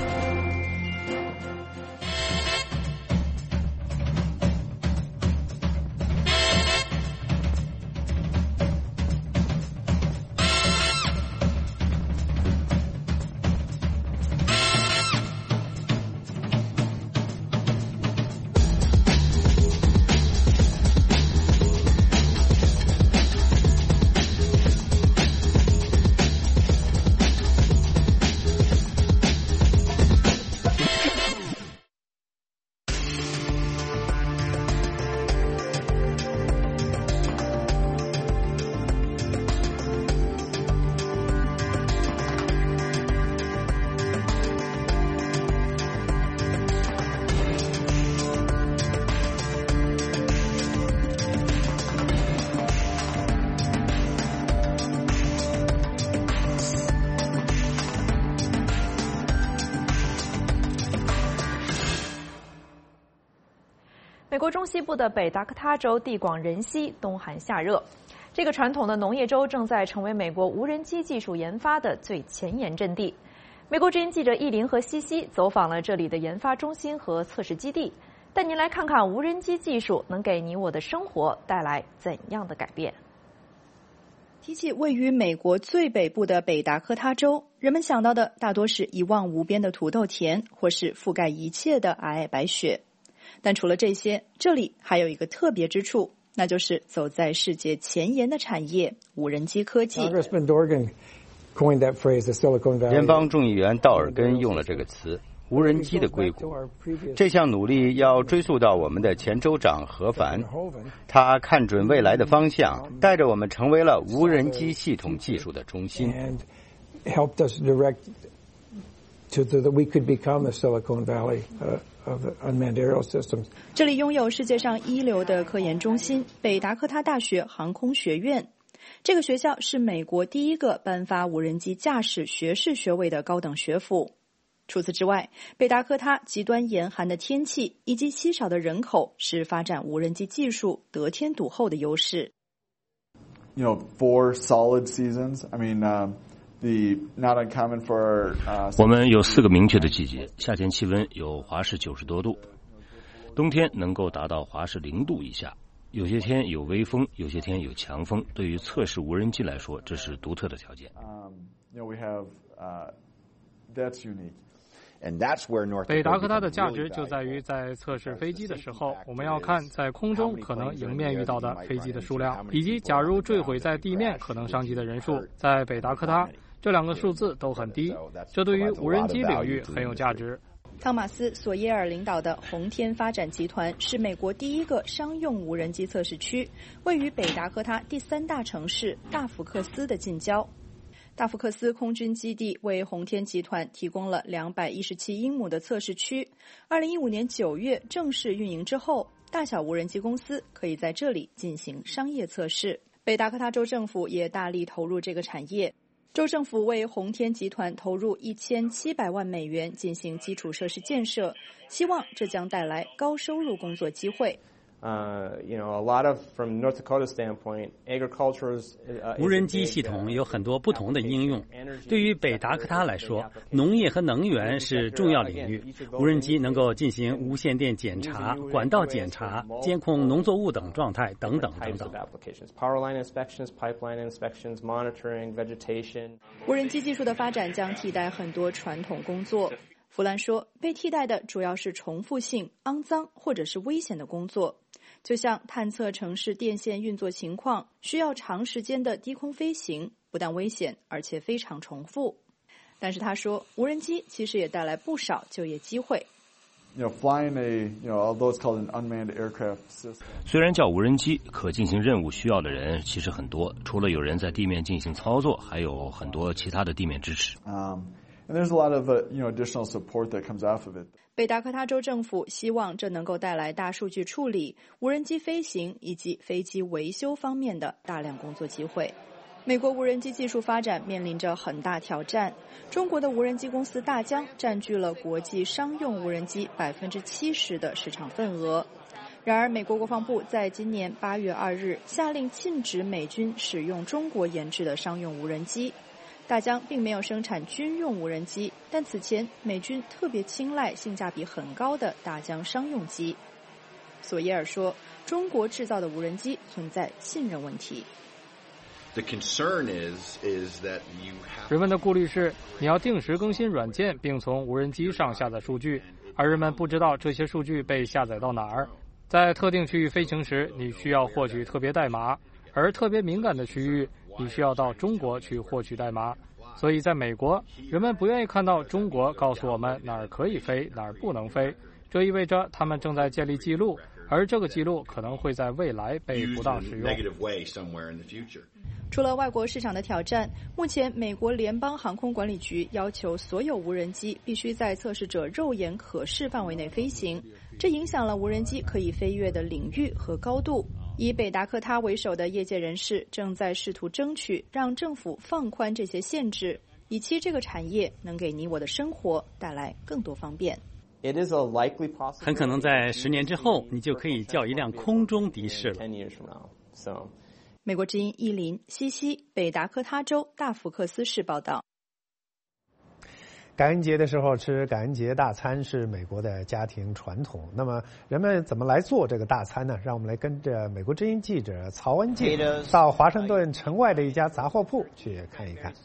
美国中西部的北达科他州地广人稀，冬寒夏热。这个传统的农业州正在成为美国无人机技术研发的最前沿阵地。美国之音记者易林和西西走访了这里的研发中心和测试基地，带您来看看无人机技术能给你我的生活带来怎样的改变。 提起位于美国最北部的北达科他州，人们想到的大多是一望无边的土豆田，或是覆盖一切的皑皑白雪。但除了这些，这里还有一个特别之处，那就是走在世界前沿的产业——无人机科技。 联邦众议员道尔根用了这个词“无人机的硅谷”。这项努力要追溯到我们的前州长何凡，他看准未来的方向，带着我们成为了无人机系统技术的中心。 这里拥有世界上一流的科研中心——北达科他大学航空学院。这个学校是美国第一个颁发无人机驾驶学士学位的高等学府。除此之外，北达科他极端严寒的天气以及稀少的人口是发展无人机技术得天独厚的优势。 4 solid seasons. I mean, not uncommon for. 我们有4个明确的季节，夏天气温有华氏90多度，冬天能够达到华氏0度以下。有些天有微风，有些天有强风。对于测试无人机来说，这是独特的条件。 We have that's unique. 北达科他的价值就在于在测试飞机的时候，我们要看在空中可能迎面遇到的飞机的数量，以及假如坠毁在地面可能伤及的人数。在北达科他，这2个数字都很低，这对于无人机领域很有价值。 汤马斯·索耶尔领导的宏天发展集团是美国第一个商用无人机测试区，位于北达科他第3大城市大福克斯的近郊。大福克斯空军基地为宏天集团提供了217英亩的测试区。2015年9月正式运营之后，大小无人机公司可以在这里进行商业测试。北达科他州政府也大力投入这个产业。州政府为宏天集团投入1700万美元进行基础设施建设，希望这将带来高收入工作机会。 无人机系统有很多不同的应用。对于北达科他来说，农业和能源是重要领域。无人机能够进行无线电检查、管道检查、监控农作物等状态等等等等。 无人机技术的发展将替代很多传统工作。弗兰说，被替代的主要是重复性、肮脏或者是危险的工作，就像探测城市电线运作情况，需要长时间的低空飞行，不但危险，而且非常重复。但是他说，无人机其实也带来不少就业机会。 虽然叫无人机，可进行任务需要的人其实很多，除了有人在地面进行操作，还有很多其他的地面支持。 And there's a lot of additional support that comes off of it. 北达科他州政府希望这能够带来大数据处理、无人机飞行以及飞机维修方面的大量工作机会。美国无人机技术发展面临着很大挑战，中国的无人机公司大疆占据了国际商用无人机70%的市场份额。然而，美国国防部在今年8月2日下令禁止美军使用中国研制的商用无人机。大疆并没有生产军用无人机，但此前美军特别青睐性价比很高的大疆商用机。索耶尔说，中国制造的无人机存在信任问题。 人们的顾虑是，你要定时更新软件，并从无人机上下载数据，而人们不知道这些数据被下载到哪儿。在特定区域飞行时，你需要获取特别代码，而特别敏感的区域，你需要到中国去获取代码。所以在美国，人们不愿意看到中国告诉我们哪儿可以飞，哪儿不能飞。这意味着他们正在建立记录，而这个记录可能会在未来被不当使用。 除了外国市场的挑战，目前美国联邦航空管理局要求所有无人机必须在测试者肉眼可视范围内飞行，这影响了无人机可以飞跃的领域和高度。以北达科他为首的业界人士正在试图争取让政府放宽这些限制，以期这个产业能给你我的生活带来更多方便。 很可能在10年之后，你就可以叫一辆空中的士了。 美国之音伊林西西北达科他州大福克斯市报道。 感恩节的时候吃感恩节大餐是美国的家庭传统。那么人们怎么来做这个大餐呢？让我们来跟着美国之音记者曹恩静到华盛顿城外的一家杂货铺去看一看。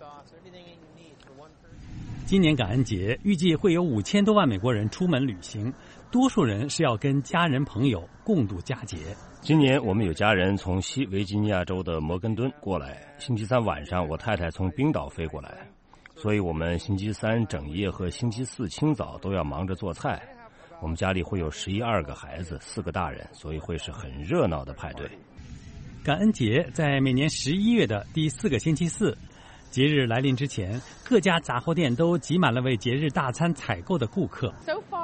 今年感恩节预计会有5000多万美国人出门旅行，多数人是要跟家人朋友共度佳节。 今年我们有家人从西维吉尼亚州的摩根敦过来，星期三晚上我太太从冰岛飞过来，所以我们星期三整夜和星期四清早都要忙着做菜。我们家里会有12个孩子，4个大人，所以会是很热闹的派对。 感恩节在每年11月的第4个星期四，节日来临之前，各家杂货店都挤满了为节日大餐采购的顾客。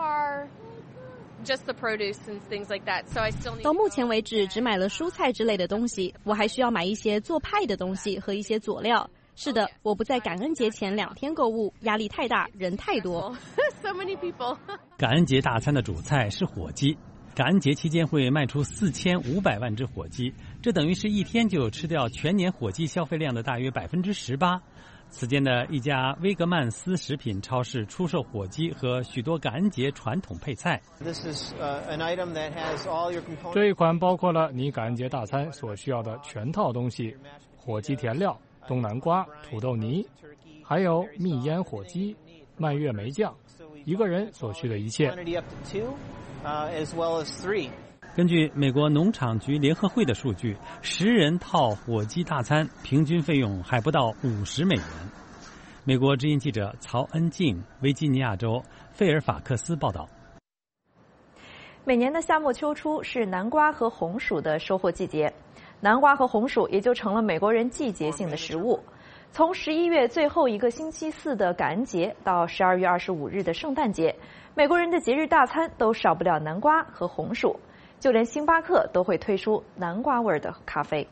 到目前为止，只买了蔬菜之类的东西，我还需要买一些做派的东西和一些佐料。是的，我不在感恩节前2天购物，压力太大，人太多。 感恩节大餐的主菜是火鸡，感恩节期间会卖出4500万只火鸡，这等于是一天就吃掉全年火鸡消费量的大约18%。此间的一家威格曼斯食品超市出售火鸡和许多感恩节传统配菜。 这一款包括了你感恩节大餐所需要的全套东西：火鸡填料、东南瓜、土豆泥，还有蜜腌火鸡、蔓越莓酱，一个人所需的一切。 根据美国农场局联合会的数据，10人套火鸡大餐平均费用还不到50美元。美国之音记者曹恩静，维吉尼亚州费尔法克斯报道。 每年的夏末秋初是南瓜和红薯的收获季节，南瓜和红薯也就成了美国人季节性的食物。从11月最后一个星期四的感恩节到12月25日的圣诞节，美国人的节日大餐都少不了南瓜和红薯。就连星巴克都会推出南瓜味的咖啡。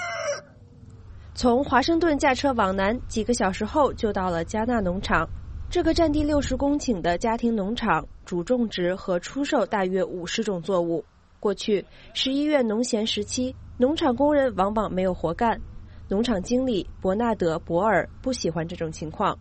从华盛顿驾车往南，几个小时后就到了加纳农场。 这个占地60公顷的家庭农场主种植和出售大约50种作物。过去11月农闲时期，农场工人往往没有活干。农场经理伯纳德·博尔不喜欢这种情况。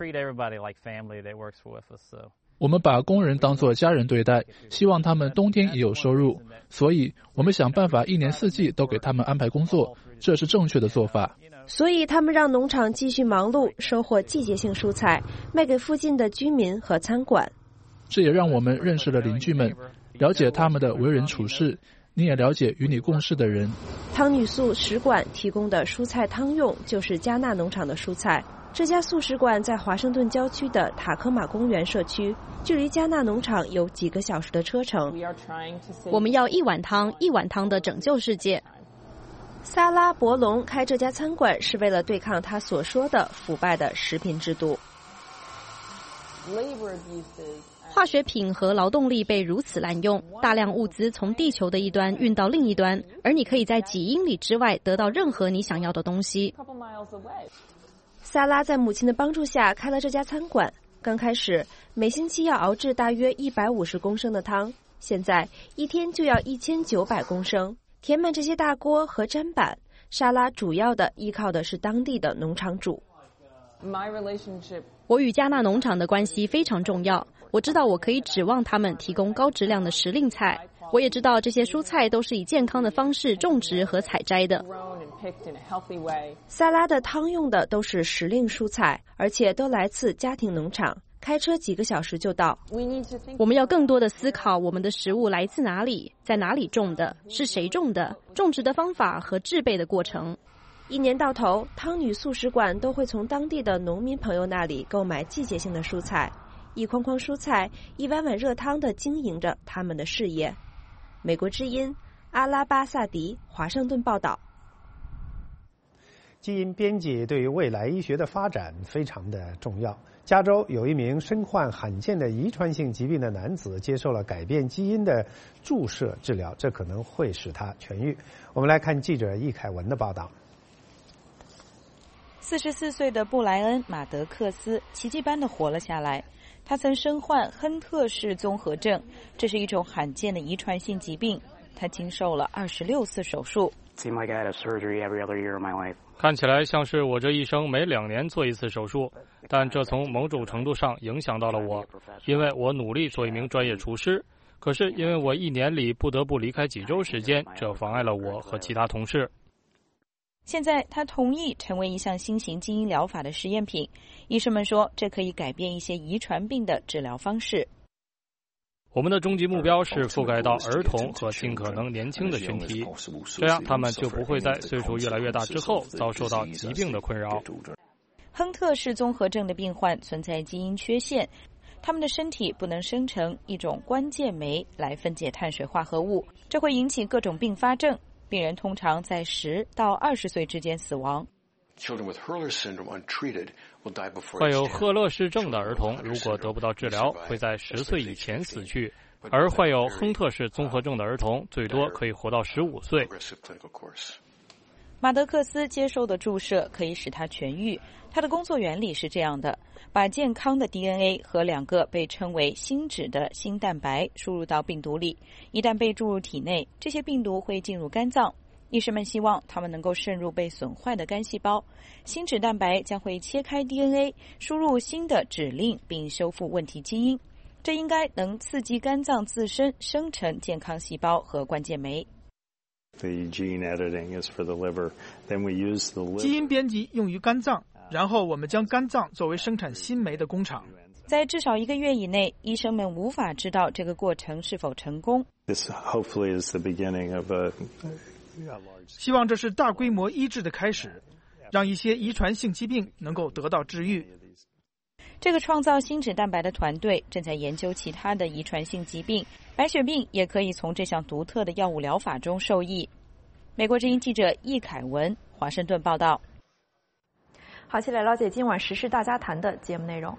我们把工人当作家人对待，希望他们冬天也有收入，所以我们想办法1年4季都给他们安排工作，这是正确的做法。 所以他们让农场继续忙碌，收获季节性蔬菜，卖给附近的居民和餐馆。 这也让我们认识了邻居们，了解他们的为人处事，你也了解与你共事的人。 汤女素食馆提供的蔬菜汤用就是加纳农场的蔬菜。这家素食馆在华盛顿郊区的塔科马公园社区，距离加纳农场有几个小时的车程。 我们要一碗汤的拯救世界。 萨拉·伯龙开这家餐馆是为了对抗他所说的腐败的食品制度。 化学品和劳动力被如此滥用，大量物资从地球的一端运到另一端，而你可以在几英里之外得到任何你想要的东西。 萨拉在母亲的帮助下开了这家餐馆。刚开始每星期要熬制大约150公升的汤，现在一天就要1900公升。填满这些大锅和砧板，沙拉主要的依靠的是当地的农场主。 我与加纳农场的关系非常重要，我知道我可以指望他们提供高质量的时令菜，我也知道这些蔬菜都是以健康的方式种植和采摘的。 萨拉的汤用的都是时令蔬菜，而且都来自家庭农场，开车几个小时就到。 我们要更多的思考我们的食物来自哪里，在哪里种的，是谁种的，种植的方法和制备的过程。 一年到头，汤女素食馆都会从当地的农民朋友那里购买季节性的蔬菜，一筐筐蔬菜，一碗碗热汤地经营着他们的事业。美国之音阿拉巴萨迪华盛顿报道。 基因编辑对于未来医学的发展非常的重要。加州有一名身患罕见的遗传性疾病的男子接受了改变基因的注射治疗，这可能会使他痊愈。我们来看记者易凯文的报道。 44岁的布莱恩·马德克斯奇迹般地活了下来。他曾身患亨特氏综合症，这是一种罕见的遗传性疾病。他经受了26次手术。 看起来像是我这一生每2年做一次手术，但这从某种程度上影响到了我，因为我努力做一名专业厨师。可是因为我1年里不得不离开几周时间，这妨碍了我和其他同事。 现在他同意成为一项新型基因疗法的实验品，医生们说这可以改变一些遗传病的治疗方式。 我们的终极目标是覆盖到儿童和尽可能年轻的群体，这样他们就不会在岁数越来越大之后遭受到疾病的困扰。 亨特氏综合症的病患存在基因缺陷，他们的身体不能生成一种关键酶来分解碳水化合物，这会引起各种并发症。病人通常在10到20岁之间死亡。 患有赫勒氏症的儿童如果得不到治疗，会在10岁以前死去，而患有亨特氏综合症的儿童最多可以活到15岁。 马德克斯接受的注射可以使他痊愈，他的工作原理是这样的：把健康的 DNA 和2个被称为新脂的新蛋白输入到病毒里，一旦被注入体内，这些病毒会进入肝脏。医生们希望它们能够渗入被损坏的肝细胞，新脂蛋白将会切开 DNA， 输入新的指令并修复问题基因，这应该能刺激肝脏自身生成健康细胞和关键酶。 基因编辑用于肝脏，然后我们将肝脏作为生产新酶的工厂。 在至少1个月以内，医生们无法知道这个过程是否成功。 希望这是大规模医治的开始，让一些遗传性疾病能够得到治愈。 这个创造新脂蛋白的团队正在研究其他的遗传性疾病，白血病也可以从这项独特的药物疗法中受益。美国之音记者易凯文，华盛顿报道。 好，一起来了解今晚时事大家谈的节目内容。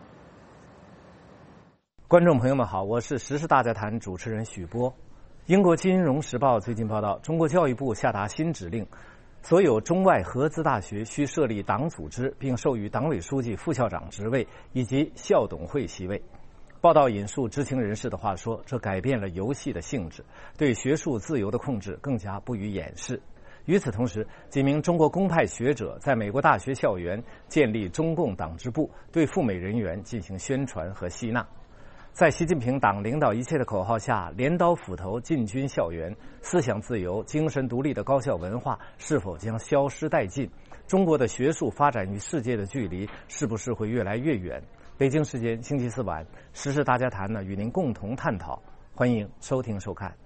观众朋友们好，我是时事大家谈主持人许波。英国金融时报最近报道，中国教育部下达新指令， 所有中外合资大学需设立党组织，并授予党委书记、副校长职位以及校董会席位。报道引述知情人士的话说，这改变了游戏的性质，对学术自由的控制更加不予掩饰。与此同时，几名中国公派学者在美国大学校园建立中共党支部，对赴美人员进行宣传和吸纳。在习近平党领导一切的口号下，镰刀斧头进军校园，思想自由、精神独立的高校文化是否将消失殆尽？中国的学术发展与世界的距离是不是会越来越远？北京时间星期四晚，时事大家谈呢，与您共同探讨。欢迎收听收看。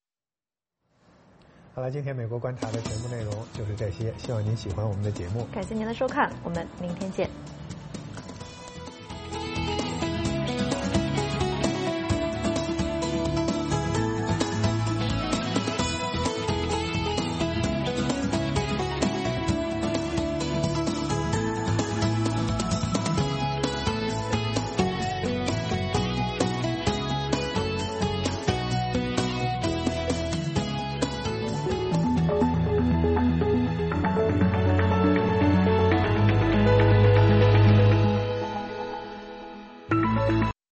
好了，今天美国观察的全部内容就是这些，希望您喜欢我们的节目。 感谢您的收看，我们明天见。